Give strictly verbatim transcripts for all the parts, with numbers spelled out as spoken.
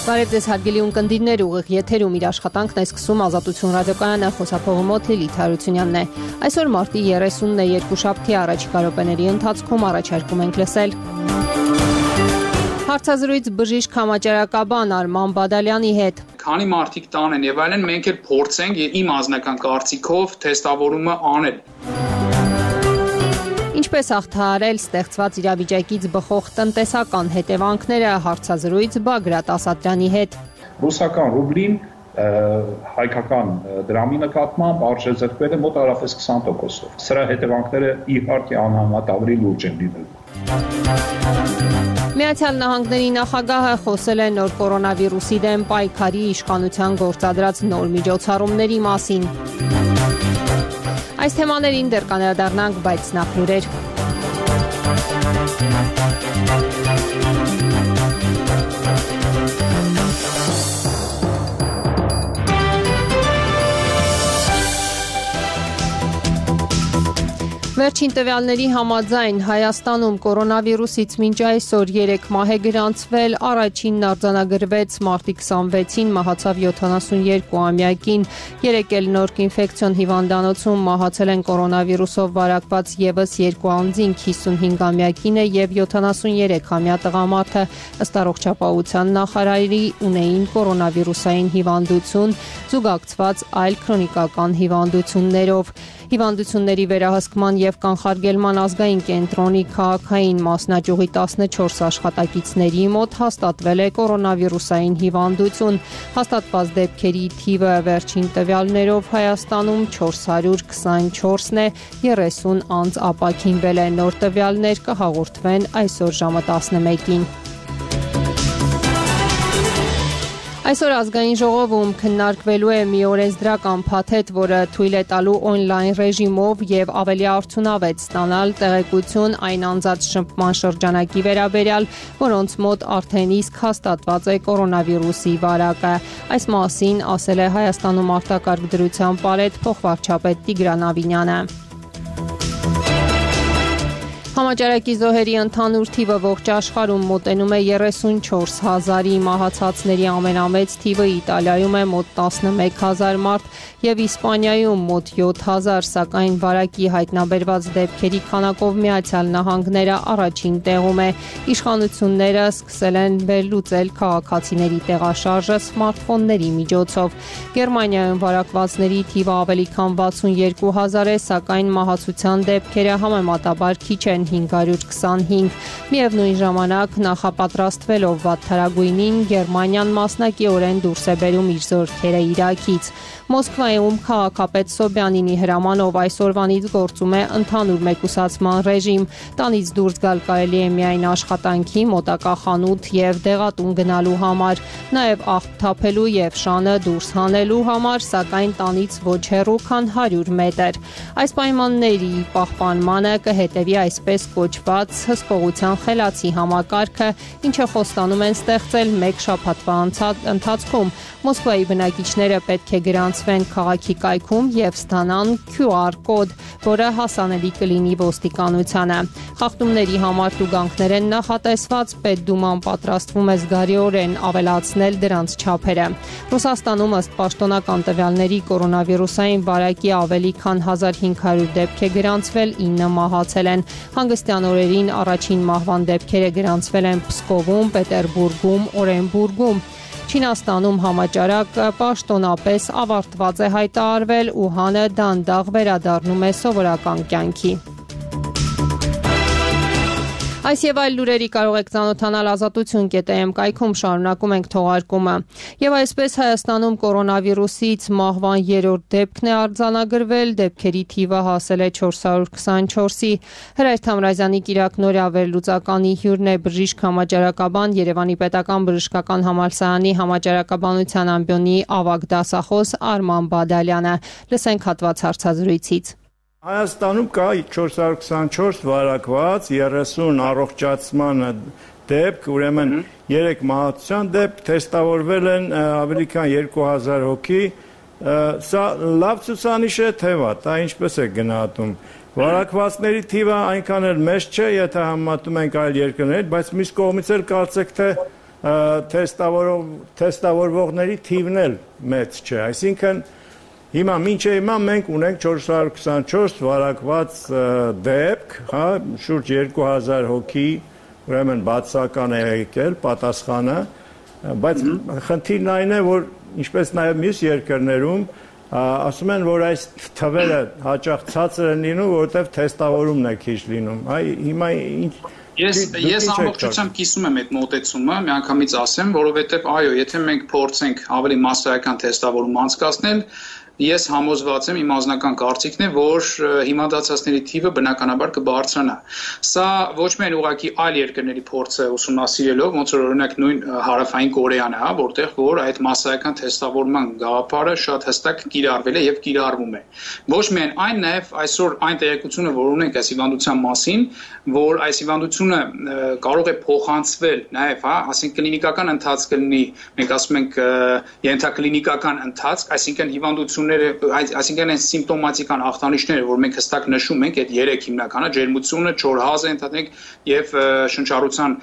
Բարև ձեզ հարգելի ունկնդիրներ, ուղիղ եթերում իր աշխատանքն է սկսում Ազատություն ռադիոկայանը, խոսափողը Մոթիլի Թարությունյանն է։ Այսօր մարտի երեսունն է, երկուշաբթի առաջիկա րոպեների ընթացքում առաջարկում ենք լսել հարցազրույց բժիշկ համաճարակաբան Արման Բադալյանի հետ։ Քանի մարդիկ տան են եւ այլն, մենք էլ փորձենք իմ անձնական կարծիքով թեստավորումը անել։ Ինչպես հաղթահարել ստեղծված իրավիճակից բխող տնտեսական հետևանքները, հարցազրույց Բագրատ Ասատրյանի հետ։ Ռուսական ռուբլին հայկական դրամի նկատմամբ արժեզրկվել է մոտ հարավես քսան տոկոսով։ Սրա հետևանքները իհարկե անհամեմատ ավելի լուրջ են լինելու։ Միացյալ Նահանգների նախագահը խոսել է նոր կորոնավիրուսի դեմ պայքարի իշխանության գործադրած նոր միջոցառումների մասին։ Այս թեմաներին դեռ կանդրադառնանք, բայց նախ լուրեր։ Վերջին տվյալների համաձայն Հայաստանում կորոնավիրուսից մինչ այսօր երեք մահ է գրանցվել, առաջինն արձանագրվեց մարտի քսանվեցին, մահացավ յոթանասունյոթ-ամյակին, երեկ էլ Նորք ինֆեկցիոն հիվանդանոցում մահացել են կորոնավիրուսով վարակված ևս երկու անձինք, հիսունհինգամյակինը եւ յոթանասուներեքամյա տղամարդը, ըստ առողջապահության նախարարի ունեին կորոնավիրուսային հիվանդություն, զուգակցված այլ քրոնիկական հիվանդություններով։ Հիվանդությունների վերահսկման և կանխարգելման ազգային կենտրոնի քաղաքային մասնաճյուղի տասնչորս աշխատակիցների մոտ հաստատվել է կորոնավիրուսային հիվանդություն։ Հաստատված դեպքերի թիվը վերջին տվյալներով Հայաստանում չորս հարյուր քսանչորսն է, երեսուն անձ ապաքինվել է, նոր տվյալներ կհաղորդվեն այսօր ժամը տասնմեկին։ Այսօր ազգային ժողովում քննարկվելու է մի օրենսդրական փաթեթ, որը թույլ է տալու օնլայն ռեժիմով եւ ավելի արդյունավետ ստանալ տեղեկություն այն անձանց շփման շրջանակի վերաբերյալ, որոնց մոտ արդեն իսկ հաստատված է կորոնավիրուսի վարակը։ Այս մասին ասել է Հայաստանում արտակարգ դրության պարետ փոխվարչապետ Տիգրան Ավինյանը։ Համաճարակի զոհերի ընդհանուր թիվը ողջ աշխարհում մոտենում է երեսունչորս հազարի, մահացածների ամենամեծ թիվը Իտալիայում է մոտ տասնմեկ հազար մարդ եւ Իսպանիայում մոտ յոթ հազար, սակայն վարակի հայտնաբերված դեպքերի քանակով Միացյալ Նահանգները առաջին տեղում է։ Իշխանությունները սկսել են վերլուծել քաղաքացիների տեղաշարժը սմարթֆոնների միջոցով։ Գերմանիայում վարակվածների թիվը ավելի քան վաթսունյոթ հազար է, սակայն մահացության դեպքերը համեմատաբար քիչ են հինգ հարյուր քսանհինգ։ Միևնույն ժամանակ նախապատրաստվելով վատթարագույնին, Գերմանիան մասնակիորեն դուրս է բերում իր զորքերը Իրաքից։ Մոսկվայում քաղաքապետ Սոբյանինի հրամանով այսօրվանից գործում է ընդհանուր մեկուսացման ռեժիմ։ Տանից դուրս գալ կարելի է միայն աշխատանքի, մոտակա խանութ եւ դեղատուն գնալու համար, նաեւ աղբ թափելու եւ շանը դուրս հանելու համար, սակայն տանից ոչ հեռու, քան հարյուր մետր։ Այս պայմանների պահպանմանը կհետևի այսպես կոչված հսկողության խելացի համակարգը, ինչը խոստանում են ստեղծել մեկ շաբաթվա ընթացքում։ Մոսկվայի բնակիչները պետք է գրանցվեն քաղաքի կայքում եւ ստանան քյու ար կոդ, որը հասանելի կլինի ոստիկանությանը։ Խախտումների համար տուգանքներ են նախատեսված, Պետդուման պատրաստվում է զգալիորեն ավելացնել դրանց չափերը։ Ռուսաստանում ըստ պաշտոնական տվյալների կորոնավիրուսային վարակի ավելի քան հազար հինգ հարյուր դեպք է գրանցվել, ինը մահացել են։ Հանգստյան օրերին առաջին մահվան դեպքերը գրանցվել են Պսկովում, Պետերբուրգում, Օրենբուրգում։ Չինաստանում համաճարակը պաշտոնապես ավարտված է հայտարարվել, Ուհանը դանդաղ վերադառնում է սովորական կյանքի։ Այս եւ այլ լուրերի կարող եք ծանոթանալ ազատություն կետ է էմ կայքում, շարունակում ենք թողարկումը։ Եվ այսպես Հայաստանում կորոնավիրուսից մահվան երրորդ դեպքն է արձանագրվել, դեպքերի թիվը հասել է չորս հարյուր քսանչորսի։ Հրայր Թամրազյանի կիրակնօրյա վերլուծականի հյուրն է բժիշկ համաճարակաբան, Երևանի պետական բժշկական համալսարանի համաճարակաբանության ամբիոնի ավագ դասախոս Արման Բադալյանը։ Լսենք հատված հարցազրույցից։ Հայաստանում կա չորս հարյուր քսանչորս վարակված, երեսուն առողջացման դեպք, ուրեմն երեք մահացության դեպք, թեստավորվել են ավելի քան երկու հազար հոգի, սա լավ ցուցանիշ է, թե վատ, դա ինչպես է գնահատում։ Վարակվածների թիվը այնքան էլ մեծ չէ, եթե համեմատում ենք այլ երկրների հետ, բայց մյուս կողմից էլ կարծեք թե թեստավորող թեստավորողների թիվն էլ մեծ չէ, այսինքն հիմա մինչև հիմա մենք ունենք չորս հարյուր քսանչորս վարակված դեպք, հա, շուրջ երկու հազար հոգի, ուրեմն բացական է եկել պատասխանը, բայց խնդիրն այն է, որ ինչպես նաև մյուս երկրներում ասում են, որ այս թվերը հաճախ ցածր են լինում, որովհետև թեստավորումն է քիչ լինում, այ հիմա ինչ Ես ես ամբողջությամբ կիսում եմ այդ մոտեցումը, միանգամից ասեմ, որովհետև այո, եթե մենք փորձենք ավելի մասսայական թեստավորում անցկացնել, ես համոզված եմ, իմ անձնական կարծիքն է, որ հիվանդացածների թիվը բնականաբար կբարձրանա։ Սա ոչ միայն ուղղակի այլ երկրների փորձը ուսումնասիրելով, ոնց որ օրինակ նույն հարավային Կորեան է, որտեղ որ այդ մասսայական թեստավորման գաղափարը շատ հստակ կիրառվել է եւ կիրառվում է։ Ոչ միայն այն, նաեւ այսօր այն տեղեկությունը, որ ունենք այս հիվանդության մասին, որ այս հիվանդությունը կարող է փոխանցվել նաեւ, հա, ասենք կլինիկական ընթացք կլինի, մենք ասում ենք ենթակլինիկական ընթացք, այսինքն հիվանդությունները, այսինքն այն սիմպտոմատիկան ախտանիշները, որ մենք հստակ նշում ենք, այդ երեք հիմնականը, ջերմությունը, չոր հազը ընդհանրենք եւ շնչառության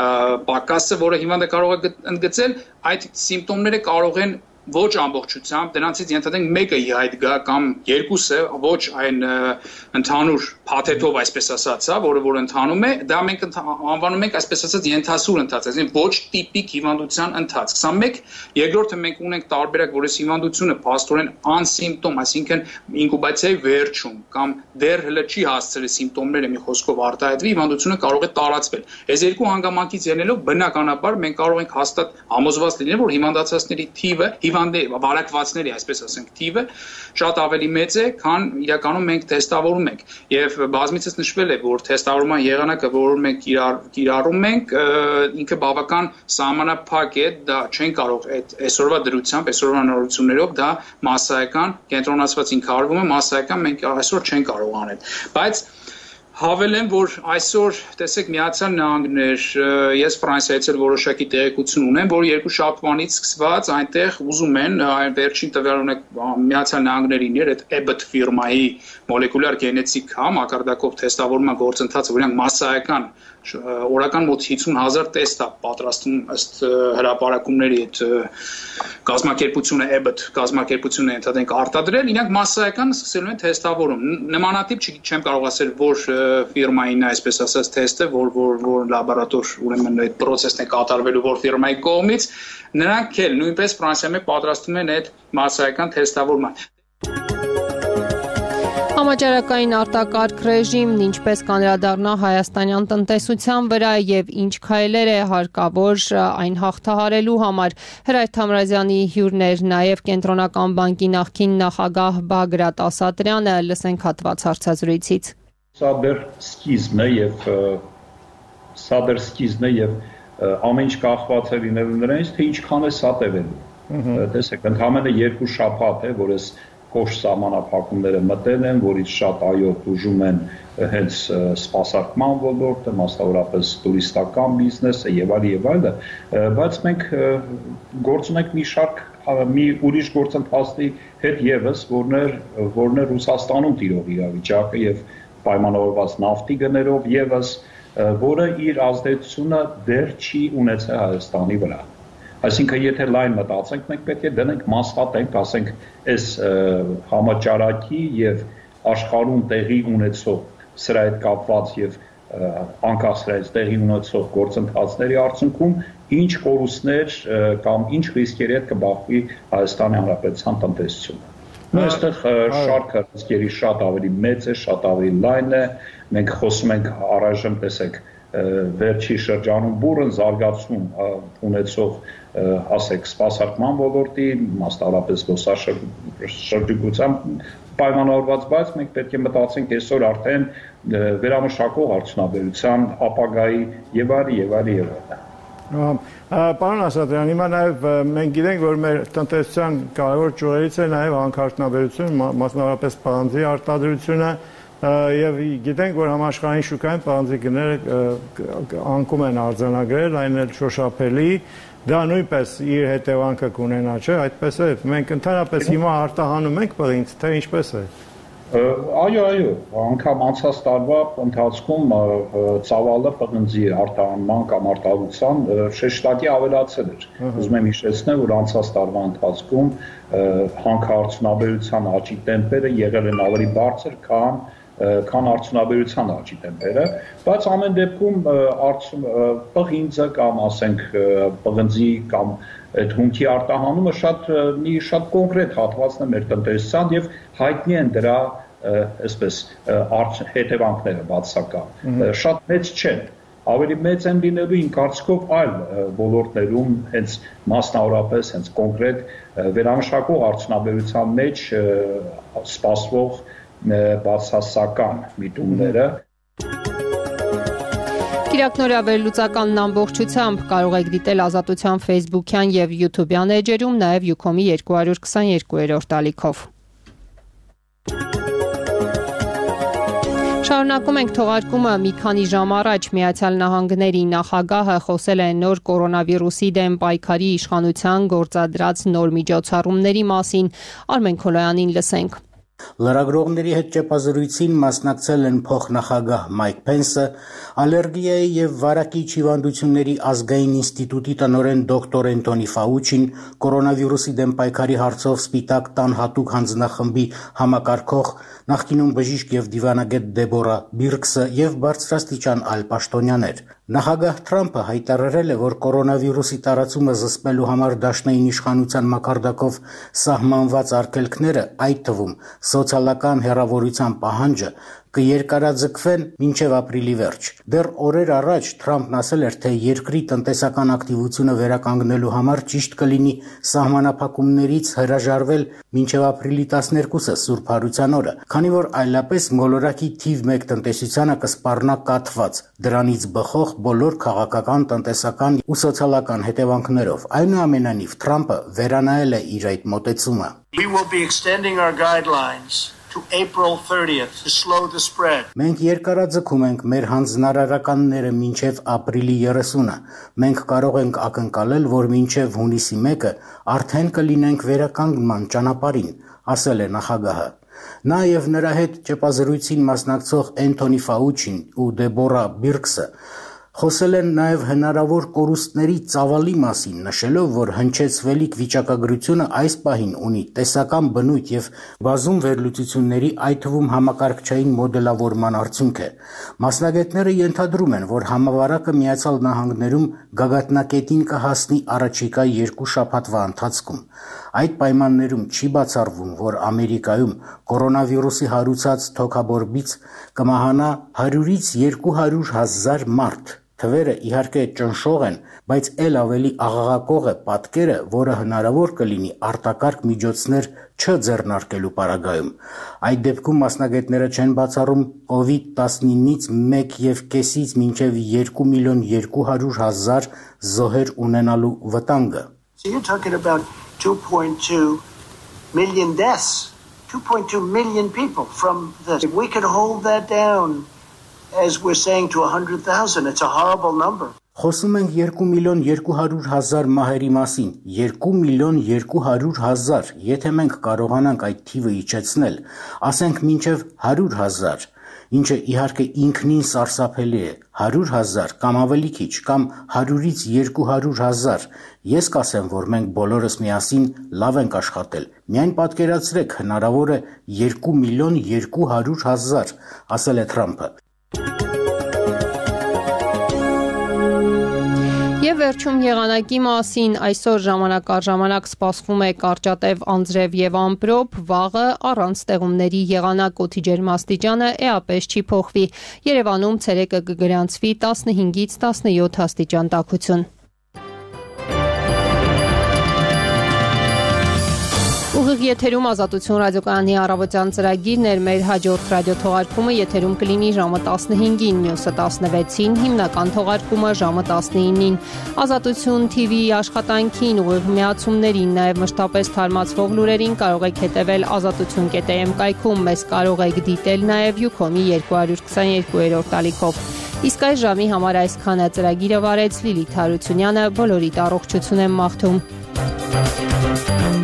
պակասը, որը հիվանդը կարող է ընդգծել, այդ սիմպտոմները կարող են ոչ ամբողջությամբ, դրանցից ենթադրենք մեկը ի հայտ գա կամ երկուսը, ոչ այն ընդհանուր փաթեթով, այսպես ասած, որը որ ընթանում է, դա մենք անվանում ենք, այսպես ասած, ենթասուր ընթացք, այսինքն ոչ տիպիկ հիվանդության ընթացք։ Սա մեկ, երկրորդը մենք ունենք տարբերակ, որ այս հիվանդությունը փաստորեն անսիմպտոմ, այսինքն ինկուբացիայի վերջում կամ դեռ հələ չի հասցրել սիմպտոմները մի խոսքով արտահայտվի, հիվանդությունը կարող է տարածվել։ Այս երկու հանգամանքից ելնելով բնականաբար մենք կարող ենք հաստատ համոզված լինել, որ հիվանդացածների թիվը վարակվածների, այսպես ասենք, թիվը շատ ավելի մեծ է, քան իրականում մենք թեստավորում ենք։ Եվ բազմիցս նշվել է, որ թեստավորման եղանակը, որ մենք կիրառում ենք, ինքը բավական սահմանափակ է, դա չեն կարող այդ այսօրվա դրությամբ, այսօրվա նորություններով դա մասսայական կենտրոնացված ինքարվում է, մասսայական մենք այսօր չեն կարող անել։ Բայց Հավելեմ, որ այսօր, տեսեք, Միացյալ Նահանգներ, ես Ֆրանսիայից էլ որոշակի տեղեկություն ունեմ, որ երկու շաբթվանից սկսված այնտեղ ուզում են, վերջին տվյալ ունեք Միացյալ Նահանգներին էր, այդ Abbott ֆիրմայի մոլեկուլյար գենետիկ մակարդակով թեստավորման գործընթացը, որ իրանք մասսայական օրական մոտ հիսուն հազար տեստ է պատրաստում ըստ հրապարակումների այդ կազմակերպությունը Abbott կազմակերպությունը ընդհանրենք արտադրել, իրանք մասսայական սկսելու են թեստավորում։ Նմանատիպ չեմ կարող ասել, որ ֆիրմային է, այսպես ասած, թեստը, որ որ որ լաբորատոր ուրեմն այդ process-ն է կատարվելու որ ֆիրմայի կողմից, նրանք էլ նույնպես Ֆրանսիայում պատրաստում են այդ մասսայական թեստավորման։ Համաճարակային արտակարգ ռեժիմն ինչպես կանրադառնա հայաստանյան տնտեսության վրա եւ ինչ քայլեր է հարկավոր այն հաղթահարելու համար։ Հրայր Թամրազյանի հյուրներ նաեւ Կենտրոնական բանկի նախկին նախագահ Բագրատ Ասատրյանը, լսենք հատված հարցազրույցից։ Սա դեռ սկիզբն է եւ սա դեռ սկիզբն է եւ ամեն ինչ կախված է լինելու նրանից, թե ինչքան է սա տևելու։ Տեսեք, ընդհանրապես երկու շաբաթ է, որ ես փոշ սահմանափակումները մտել են, որից շատ այո դժում են հենց սպասարկման ոլորտը, մասնավորապես տուրիստական բիզնեսը եւ այլ եւ այլը, բայց մենք գործ ունենք մի շարք մի ուրիշ գործընթացի հետ եւս, որն է որն է Ռուսաստանում տիրող իրավիճակը եւ պայմանավորված նավթի գներով եւս, որը իր ազդեցությունը դեռ չի ունեցել Հայաստանի վրա։ Այսինքն, եթե լայն մտածենք, մենք պետք է դնենք մասնատենք, ասենք, այս համաճարակի եւ աշխարհում տեղի ունեցող սրա հետ կապված եւ անկախ սրայից տեղի ունեցող գործընթացների արդյունքում ինչ կորուստներ կամ ինչ ռիսկերի հետ կբախվի Հայաստանի Հանրապետության տնտեսությունը։ Այստեղ շարքը ռիսկերի շատ ավելի մեծ է, շատ ավելի լայն է, մենք խոսում ենք առայժմ, տեսեք, վերջի շրջանում բուրըն զարգացում ունեցող, ասեք, սպասարկման ոլորտի, մասնավորապես զբոսաշրջիկության պայմանավորված, բայց մենք պետք է մտածենք այսօր արդեն վերամշակող արդյունաբերության ապագայի եւ այլ եւ այլ եւ այլ։ Պարոն Ասատրյան, հիմա նաև մենք գիտենք, որ մեր տնտեսության կարևոր ճյուղերից է նաև հանքարդյունաբերությունը, մասնավորապես պանձի արտադրությունը, եւ գիտենք, որ համաշխարհային շուկայում պանձի գները անկում են արձանագրել, այն էլ շոշափելի, դա նույնպես իր հետևանքը կունենա, չէ՞, այդպես է։ Մենք ընդհանրապես հիմա արտահանում ենք պղինձ, թե ինչպես է։ Այո, այո, անգամ անցած տարվա ընթացքում ծավալը պղնձի արտահանման կամ արտահանության շեշտակի ավելացել էր։ Ուզում եմ հիշեցնել, որ անցած տարվա ընթացքում հանքարդյունաբերության աճի տեմպերը եղել են ավելի բարձր, քան քան արդյունաբերության աճի տեմպերը, բայց ամեն դեպքում պղինձը կամ ասենք պղնձի կամ այդ հումքի արտահանումը շատ մի շատ կոնկրետ հատվածն է մեր տնտեսության եւ հայտնի են դրա այսպես հետևանքները բացական շատ մեծ չեն ավելի մեծ են լինելու իմ կարծիքով այլ ոլորտներում հենց մասնավորապես հենց կոնկրետ վերամշակող արդյունաբերության մեջ սպասվող բացասական միտումները Կիրակնորյա վերլուծականն ամբողջությամբ կարող եք դիտել Ազատության Facebook-յան եւ YouTube-յան էջերում, նաեւ Ucom-ի երկու քսաներկու-րդ ալիքով։ Շարունակում ենք թողարկումը մի քանի ժամ առաջ Միացյալ Նահանգների նախագահը խոսել է նոր կորոնավիրուսի դեմ պայքարի իշխանության գործադրած նոր միջոցառումների մասին։ Արմեն Քոլոյանին լսենք։ Լրագրողների հետ ճեպազրույցին մասնակցել են փոխնախագահ Մայք Փենսը, ալերգիայի եւ վարակիչ հիվանդությունների ազգային ինստիտուտի տնօրեն դոկտոր Էնթոնի Ֆաուչին, կորոնավիրուսի դեմ պայքարի հարցով Սպիտակ տան հատուկ հանձնախմբի համակարգող, նախկինում բժիշկ եւ դիվանագետ Դեբորա Բիրքսը եւ բարձրաստիճան այլ պաշտոնյաներ։ Նախագահ Թրամփը հայտարարել է, որ կորոնավիրուսի տարածումը զսպելու համար դաշնային իշխանության մակարդակով սահմանված արգելքները, այդ թվում սոցիալական հեռավորության պահանջը, կերկարաձգվեն մինչև ապրիլի վերջ։ Դեռ օրեր առաջ Թրամփն ասել էր, թե երկրի տնտեսական ակտիվությունը վերականգնելու համար ճիշտ կլինի սահմանափակումներից հրաժարվել մինչև ապրիլի տասներկուսը Սուրբ Հարության օրը, քանի որ այլապես մոլորակի թիվ մեկ տնտեսությանը կսպառնա կաթված, դրանից բխող բոլոր քաղաքական, տնտեսական ու սոցիալական հետևանքներով։ Այնուամենայնիվ Թրամփը վերանայել է իր այդ մոտեցումը։ We will be extending our guidelines to April thirtieth to slow the spread. Մենք երկարաձգում ենք մեր հանձնարարականները մինչև ապրիլի երեսունը։ Մենք կարող ենք ակնկալել, որ մինչև հունիսի մեկը արդեն կլինենք վերականգնման ճանապարհին, ասել է նախագահը։ Նա եւ նրա հետ ճեպազրույցին մասնակցող Էնթոնի Ֆաուչին ու Դեբորա Բիրքսը խոսել են նաև հնարավոր կորուստների ծավալի մասին, նշելով, որ հնչեցվելիք վիճակագրությունը այս պահին ունի տեսական բնույթ եւ բազում վերլուծությունների, այդ թվում համակարգչային մոդելավորման արդյունք է։ Մասնագետները ենթադրում են, որ համավարակը Միացյալ Նահանգներում գագաթնակետին կհասնի առաջիկա երկու շաբաթվա ընթացքում։ Այդ պայմաններում չի բացառվում, որ Ամերիկայում կորոնավիրուսի հարուցած թոքաբորբից կմահանա հարյուրից երկու հարյուր հազար մարդ։ Թվերը իհարկե ճնշող են, բայց ել ավելի աղաղակող է պատկերը, որը հնարավոր կլինի արտակարգ միջոցներ չձեռնարկելու պարագայում։ Այդ դեպքում մասնագետները չեն բացառում կովիդ տասնինից մեկ եւ կեսից մինչեւ երկու միլիոն երկու հարյուր հազար զոհեր ունենալու վտանգը։ So you're talking about two point two million deaths, two point two million people from this. If we could hold that down, as we're saying, to one hundred thousand, it's a horrible number. Խոսում ենք երկու միլիոն երկու հարյուր հազար մահերի մասին, երկու միլիոն երկու հարյուր հազար, եթե մենք կարողանանք այդ թիվը իջեցնել, ասենք մինչև հարյուր հազար, ինչը իհարկե ինքնին սարսափելի է, հարյուր հազար կամ ավելի քիչ, կամ հարյուրից երկու հարյուր հազար, ես կասեմ, որ մենք բոլորս միասին լավ ենք աշխատել, միայն պատկերացրեք, հնարավոր է երկու միլիոն երկու հարյուր հազար, ասել է Թրամփը։ Եվ վերջում եղանակի մասին այսօր ժամանակ առ ժամանակ սպասվում է կարճատև անձրև եւ ամպրոպ, վաղը առանց ստեղումների եղանակ, օդի ջերմաստիճանը էապես չի փոխվի։ Երևանում ցերեկը կգրանցվի տասնհինգից տասնյոթ աստիճան տաքություն։ Ուղիղ եթերում Ազատություն ռադիոկայանի առավոտյան ծրագիրն էր, մեր հաջորդ ռադիոթողարկումը եթերում կլինի ժամը տասնհինգին, մյուսը տասնվեցին, հիմնական թողարկումը ժամը տասնինին։ Ազատություն թիվի աշխատանքին, ուղիղ միացումներին, նաև մշտապես թարմացվող լուրերին կարող եք հետևել ազատություն կետ էմ կայքում, մեզ կարող եք դիտել նաև Ucom-ի երկու քսաներկու-րդ ալիքով։ Իսկ այս ժամի համար այսքանը ծրագիրը վարեց Լիլիթ Հարությունյանը, բոլորիդ առողջություն եմ մաղթում։